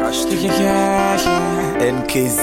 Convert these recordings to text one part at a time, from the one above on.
NKZ.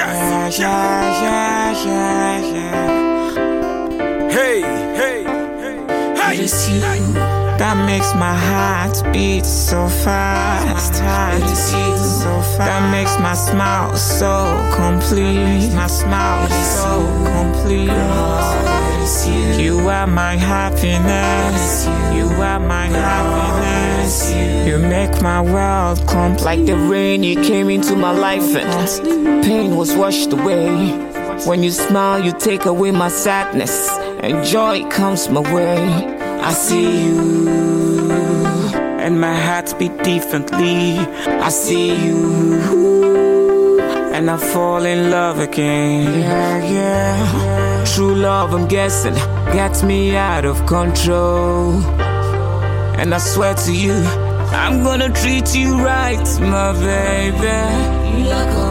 Hey. It is you that makes my heart beat so fast. It is you that makes my smile so complete. My smile so complete. You are my happiness. You are my happiness. You make my world complete. Like the rain, you came into my life and pain was washed away. When you smile, you take away my sadness, and joy comes my way. I see you, and my heart beat differently. I see you, and I fall in love again. Yeah. True love, I'm guessing, gets me out of control. And I swear to you, I'm gonna treat you right, my baby. You like a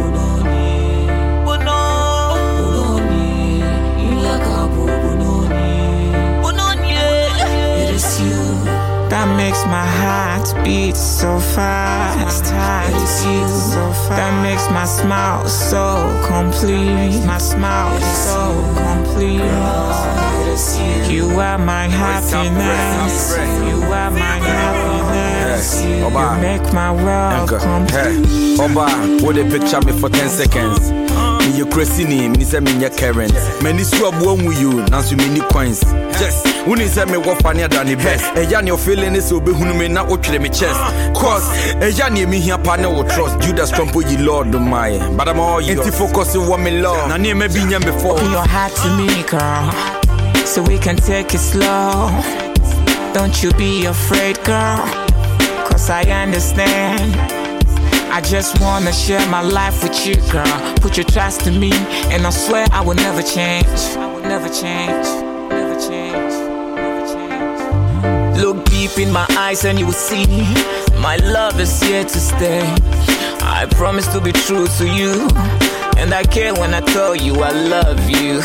that makes my heart beat so fast. It is you that makes my smile so complete. My smile so complete. You are my happiness. You are my happiness. You make my world complete. Oba, what they picture me for 10 seconds. You crazy me, say me your current. Many swab one with you, now so many coins. Just when you say me what funnier than the best. A yan your feeling is so be who me not watch me chest. Cause a yan me here partner will trust. Judas Trump you Lord do my. But I'm all you focus on what me love. Now near me being before. Open your heart to me, girl, so we can take it slow. Don't you be afraid, girl, cause I understand. I just wanna share my life with you, girl. Put your trust in me, and I swear I will never change. I will never change, never change, never change. Look deep in my eyes and you will see my love is here to stay. I promise to be true to you, and I care when I tell you I love you.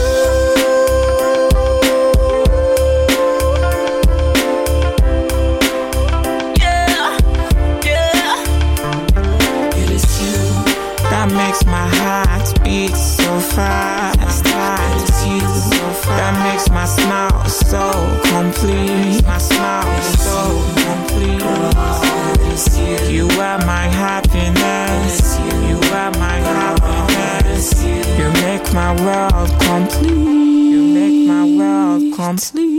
That makes my heart beat so fast. It is you that makes my smile so complete. My smile so complete. You are my happiness. You are my happiness. You make my world complete. You make my world complete.